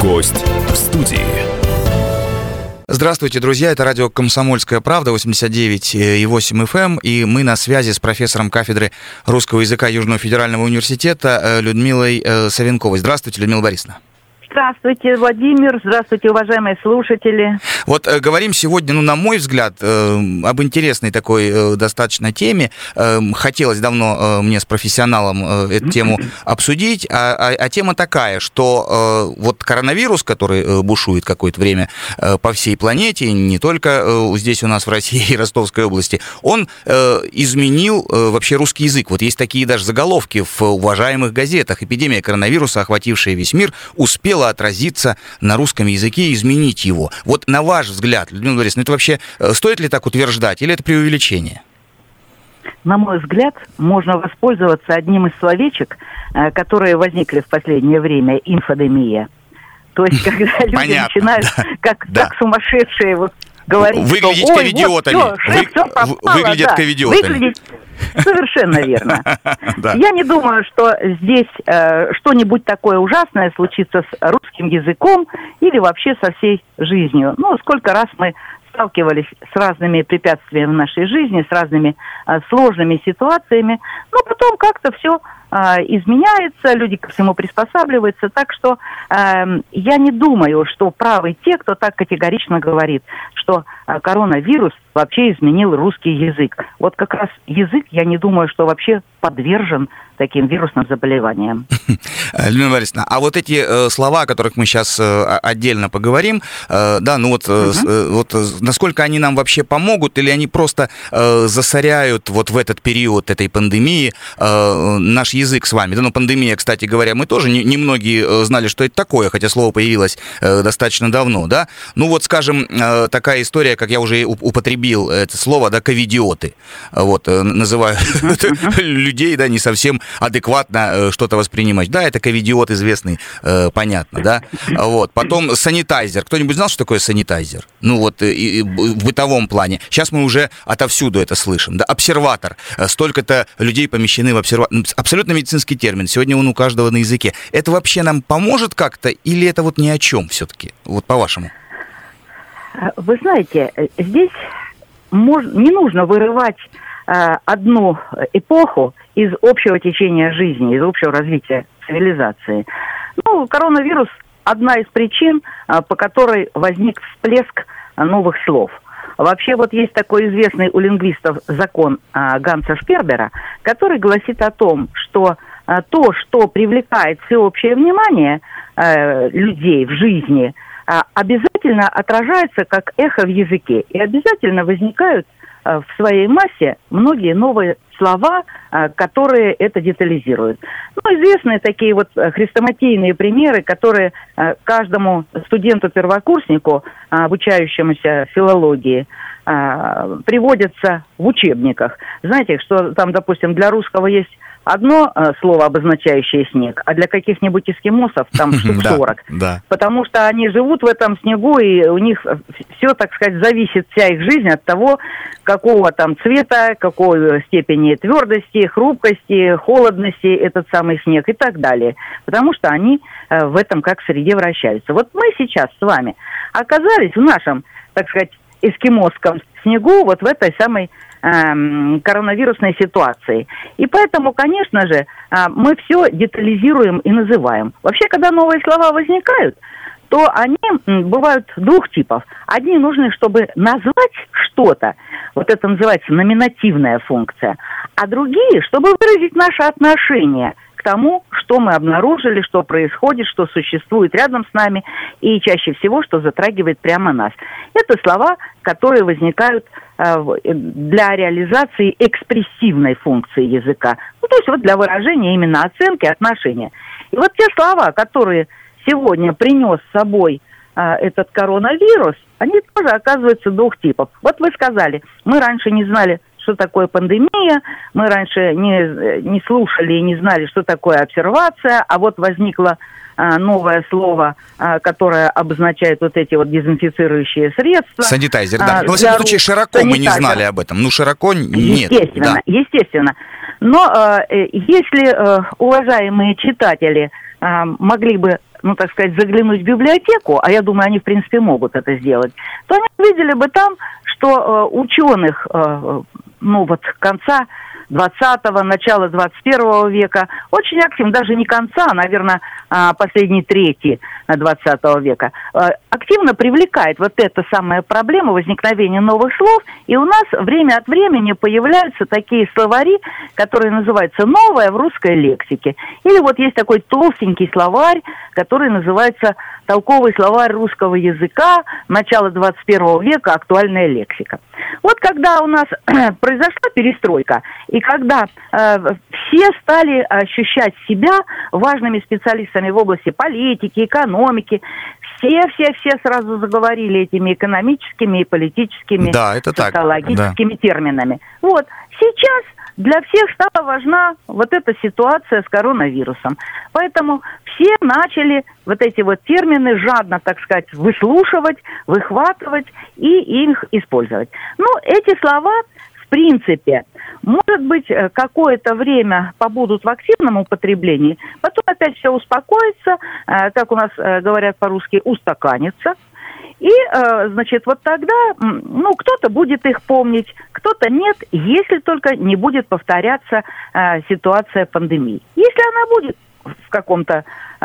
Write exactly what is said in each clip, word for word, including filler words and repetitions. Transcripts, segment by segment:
Гость в студии. Здравствуйте, друзья, это радио «Комсомольская правда», восемьдесят девять и восемь эф эм, и мы на связи с профессором кафедры русского языка Южного федерального университета Людмилой Савенковой. Здравствуйте, Людмила Борисовна. Здравствуйте, Владимир. Здравствуйте, уважаемые слушатели. Вот э, говорим сегодня, ну, на мой взгляд, э, об интересной такой э, достаточно теме. Э, хотелось давно э, мне с профессионалом э, эту тему обсудить. А, а, а тема такая, что э, вот коронавирус, который э, бушует какое-то время э, по всей планете, не только э, здесь у нас в России и Ростовской области, он э, изменил э, вообще русский язык. Вот есть такие даже заголовки в уважаемых газетах. Эпидемия коронавируса, охватившая весь мир, успела отразиться на русском языке и изменить его. Вот на ваш взгляд, Людмила Борисовна, это вообще стоит ли так утверждать, или это преувеличение? На мой взгляд, можно воспользоваться одним из словечек, которые возникли в последнее время, инфодемия. То есть, когда люди Понятно, начинают, да, как, да. как сумасшедшие, вот, говорить, выглядеть что, ковидиотами. Вот, все, Вы, все попало, выглядят да. ковидиотами. Выглядеть... Совершенно верно. Да. Я не думаю, что здесь э, что-нибудь такое ужасное случится с русским языком или вообще со всей жизнью. Ну, сколько раз мы сталкивались с разными препятствиями в нашей жизни, с разными э, сложными ситуациями, но потом как-то все э, изменяется, люди ко всему приспосабливаются, так что э, я не думаю, что правы те, кто так категорично говорит, что э, коронавирус вообще изменил русский язык. Вот как раз язык, я не думаю, что вообще подвержен таким вирусным заболеваниям. Людмила Борисовна, а вот эти э, слова, о которых мы сейчас э, отдельно поговорим, э, да, ну вот, э, uh-huh. вот э, насколько они нам вообще помогут, или они просто э, засоряют вот в этот период этой пандемии э, наш язык с вами? Да, ну, пандемия, кстати говоря, мы тоже не, немногие знали, что это такое, хотя слово появилось э, достаточно давно, да? Ну вот, скажем, э, такая история, как я уже употребил это слово, да, ковидиоты, вот, э, называю uh-huh. людей, да, не совсем адекватно э, что-то воспринимать. Да, это ковидиот известный, э, понятно, да? Вот. Потом санитайзер. Кто-нибудь знал, что такое санитайзер? Ну вот и, и, в бытовом плане. Сейчас мы уже отовсюду это слышим. Да? Обсерватор. Столько-то людей помещены в обсерватор. Абсолютно медицинский термин. Сегодня он у каждого на языке. Это вообще нам поможет как-то или это вот ни о чем все-таки? Вот по-вашему. Вы знаете, здесь мож... не нужно вырывать одну эпоху из общего течения жизни, из общего развития цивилизации. Ну, коронавирус – одна из причин, по которой возник всплеск новых слов. Вообще вот есть такой известный у лингвистов закон Ганса Шпербера, который гласит о том, что то, что привлекает всеобщее внимание людей в жизни, обязательно отражается как эхо в языке, и обязательно возникают в своей массе многие новые слова, которые это детализируют. Ну, известные такие вот хрестоматийные примеры, которые каждому студенту-первокурснику, обучающемуся филологии, приводятся в учебниках. Знаете, что там, допустим, для русского есть одно э, слово, обозначающее снег, а для каких-нибудь эскимосов там штук сорок. Да. Потому что они живут в этом снегу, и у них все, так сказать, зависит, вся их жизнь от того, какого там цвета, какой степени твердости, хрупкости, холодности этот самый снег и так далее. Потому что они э, в этом как среде вращаются. Вот мы сейчас с вами оказались в нашем, так сказать, эскимосском снегу, вот в этой самой коронавирусной ситуации. И поэтому, конечно же, мы все детализируем и называем. Вообще, когда новые слова возникают, то они бывают двух типов. Одни нужны, чтобы назвать что-то, вот это называется номинативная функция, а другие, чтобы выразить наше отношение к тому, что мы обнаружили, что происходит, что существует рядом с нами, и чаще всего, что затрагивает прямо нас. Это слова, которые возникают э, для реализации экспрессивной функции языка. Ну, то есть вот для выражения именно оценки, отношения. И вот те слова, которые сегодня принес с собой э, этот коронавирус, они тоже оказываются двух типов. Вот вы сказали, мы раньше не знали, что такое пандемия, мы раньше не, не слушали и не знали, что такое обсервация, а вот возникло а, новое слово, а, которое обозначает вот эти вот дезинфицирующие средства. Санитайзер, да. А, Но, во всяком случае, широко санитайзер. Мы не знали об этом. Ну, широко нет. Естественно, да. естественно. Но э, если э, уважаемые читатели э, могли бы ну, так сказать, заглянуть в библиотеку, а я думаю, они, в принципе, могут это сделать, то они увидели бы там, что э, ученых, э, ну, вот конца двадцатого, начала двадцать первого века очень активно, даже не конца, а, наверное, последней трети двадцатого века, активно привлекает вот эта самая проблема возникновения новых слов, и у нас время от времени появляются такие словари, которые называются «Новое в русской лексике». Или вот есть такой толстенький словарь, который называется «Толковый словарь русского языка. Начало двадцать первого века. Актуальная лексика». Вот когда у нас произошла перестройка, и когда э, все стали ощущать себя важными специалистами в области политики, экономики, все-все-все сразу заговорили этими экономическими и политическими, да, это социологическими так, да. терминами. Вот. Сейчас для всех стала важна вот эта ситуация с коронавирусом. Поэтому все начали вот эти вот термины жадно, так сказать, выслушивать, выхватывать и их использовать. Ну, эти слова, в принципе, может быть, какое-то время побудут в активном употреблении, потом опять все успокоится, как у нас говорят по-русски, устаканится. И, значит, вот тогда, ну, кто-то будет их помнить, кто-то нет, если только не будет повторяться э, ситуация пандемии. Если она будет в каком-то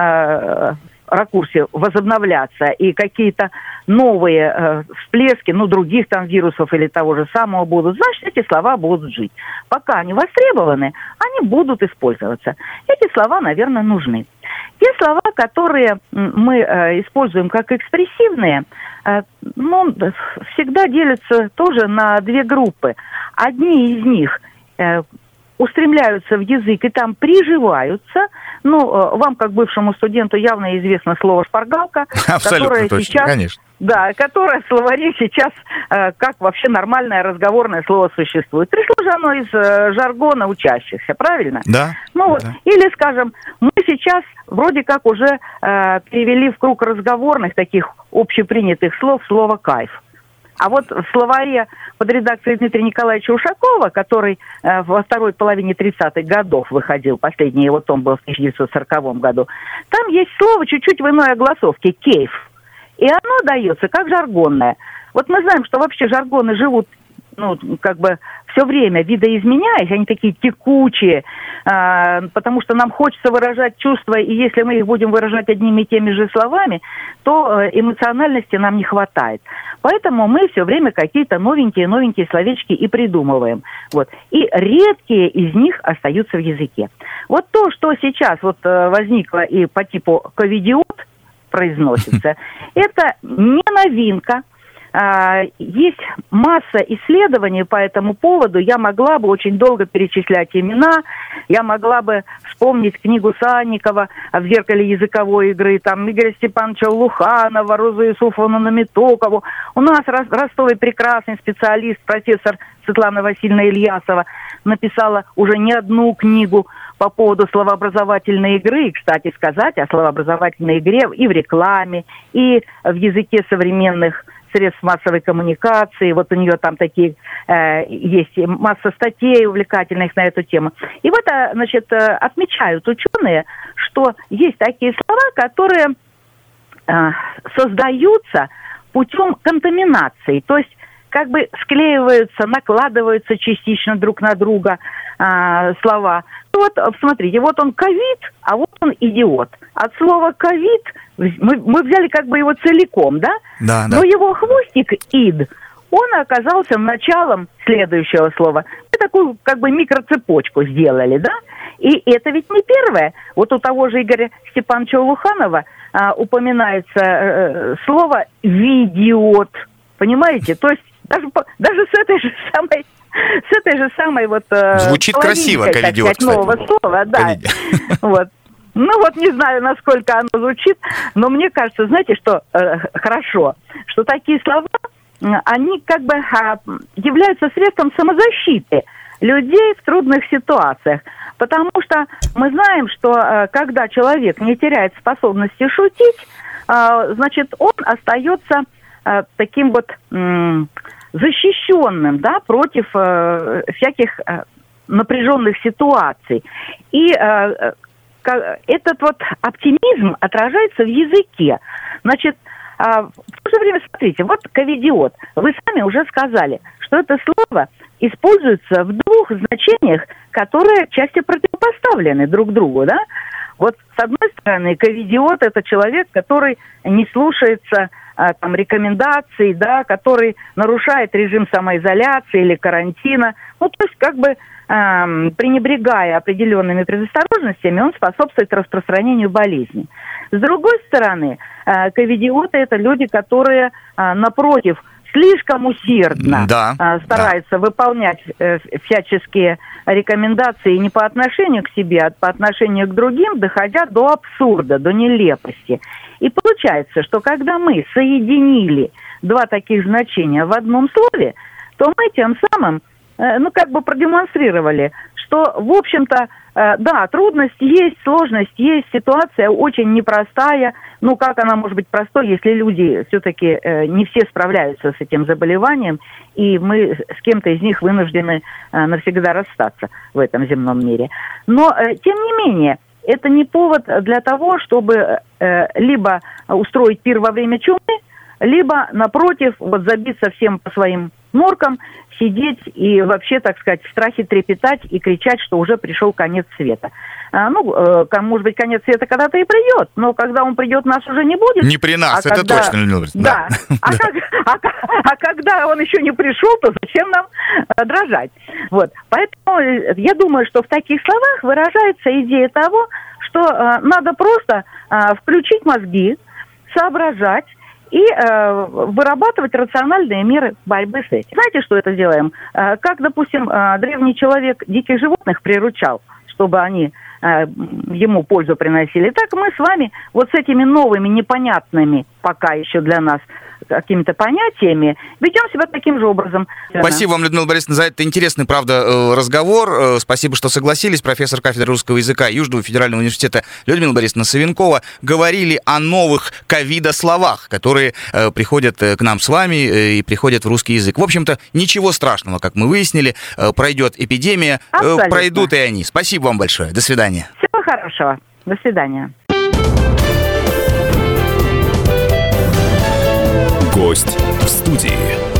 э, ракурсе возобновляться и какие-то новые э, всплески, ну, других там вирусов или того же самого будут, значит, эти слова будут жить. Пока они востребованы, они будут использоваться. Эти слова, наверное, нужны. Те слова, которые мы э, используем как экспрессивные, э, ну, всегда делятся тоже на две группы. Одни из них э, устремляются в язык и там приживаются. Ну, э, вам, как бывшему студенту, явно известно слово «шпаргалка», которое точно, сейчас... конечно. Да, которое в словаре сейчас э, как вообще нормальное разговорное слово существует. Пришло же оно из э, жаргона учащихся, правильно? Да. Ну вот, да. Или, скажем, мы сейчас вроде как уже э, перевели в круг разговорных таких общепринятых слов слово «кайф». А вот в словаре под редакцией Дмитрия Николаевича Ушакова, который э, во второй половине тридцатых годов выходил, последний его том был в тысяча девятьсот сороковом году, там есть слово чуть-чуть в иной огласовке «кейф». И оно дается как жаргонное. Вот мы знаем, что вообще жаргоны живут, ну, как бы все время видоизменяясь, они такие текучие, э, потому что нам хочется выражать чувства, и если мы их будем выражать одними и теми же словами, то э, эмоциональности нам не хватает. Поэтому мы все время какие-то новенькие-новенькие словечки и придумываем. Вот. И редкие из них остаются в языке. Вот то, что сейчас вот э, возникло и по типу «ковидиот», произносится. Это не новинка. Есть масса исследований по этому поводу. Я могла бы очень долго перечислять имена. Я могла бы вспомнить книгу Санникова «В зеркале языковой игры», там Игоря Степановича Луханова, Розу Юсуфовну Наметокову. У нас ростовый прекрасный специалист, профессор Светлана Васильевна Ильясова, написала уже не одну книгу по поводу словообразовательной игры. И, кстати сказать, о словообразовательной игре и в рекламе, и в языке современных средств массовой коммуникации. Вот у нее там такие э, есть масса статей увлекательных на эту тему. И вот, значит, отмечают ученые, что есть такие слова, которые э, создаются путем контаминации, то есть как бы склеиваются, накладываются частично друг на друга э, слова. Вот, смотрите, вот он ковид, а вот он идиот. От слова ковид мы, мы взяли как бы его целиком, да? Да, да. Но его хвостик ид, он оказался началом следующего слова. Мы такую как бы микроцепочку сделали, да? И это ведь не первое. Вот у того же Игоря Степановича Луханова а, упоминается э, слово «видиот». Понимаете? То есть даже, даже с этой же самой... С этой же самой вот... Звучит красиво, ковидиот, кстати. Нового слова, да. Вот. Ну вот не знаю, насколько оно звучит, но мне кажется, знаете, что э, хорошо, что такие слова, они как бы э, являются средством самозащиты людей в трудных ситуациях. Потому что мы знаем, что э, когда человек не теряет способности шутить, э, значит, он остается э, таким вот... Э, защищенным, да, против э, всяких э, напряженных ситуаций. И э, этот вот оптимизм отражается в языке. Значит, в то же время, смотрите, вот ковидиот. Вы сами уже сказали, что это слово используется в двух значениях, которые отчасти противопоставлены друг другу, да? Вот с одной стороны, ковидиот – это человек, который не слушается а, там, рекомендаций, да, который нарушает режим самоизоляции или карантина. Ну, то есть, как бы, эм, пренебрегая определенными предосторожностями, он способствует распространению болезни. С другой стороны, э, ковидиоты – это люди, которые, э, напротив, слишком усердно да, э, стараются да. выполнять э, всяческие рекомендации не по отношению к себе, а по отношению к другим, доходя до абсурда, до нелепости. И получается, что когда мы соединили два таких значения в одном слове, то мы тем самым, э, ну, как бы продемонстрировали, что, в общем-то, э, да, трудность есть, сложность есть, ситуация очень непростая. Ну, как она может быть простой, если люди все-таки э, не все справляются с этим заболеванием, и мы с кем-то из них вынуждены э, навсегда расстаться в этом земном мире. Но, э, тем не менее, это не повод для того, чтобы э, либо устроить пир во время чумы, либо, напротив, вот забиться всем по своим норкам, сидеть и вообще, так сказать, в страхе трепетать и кричать, что уже пришел конец света. А, ну, э, может быть, конец света когда-то и придет, но когда он придет, нас уже не будет. Не при нас, а это когда... точно, Людмила Борисовна. Да. да. А, как... а, а когда он еще не пришел, то зачем нам э, дрожать? Вот. Поэтому я думаю, что в таких словах выражается идея того, что э, надо просто э, включить мозги, соображать, и э, вырабатывать рациональные меры борьбы с этим. Знаете, что это делаем? Э, как, допустим, э, древний человек диких животных приручал, чтобы они э, ему пользу приносили, так мы с вами вот с этими новыми, непонятными пока еще для нас какими-то понятиями ведем себя таким же образом. Спасибо вам, Людмила Борисовна, за этот интересный, правда, разговор. Спасибо, что согласились. Профессор кафедры русского языка Южного федерального университета Людмила Борисовна Савенкова. Говорили о новых ковидословах, которые э, приходят к нам с вами э, и приходят в русский язык. В общем-то, ничего страшного, как мы выяснили. Э, пройдет эпидемия, э, пройдут и они. Спасибо вам большое. До свидания. Всего хорошего. До свидания. Гость в студии.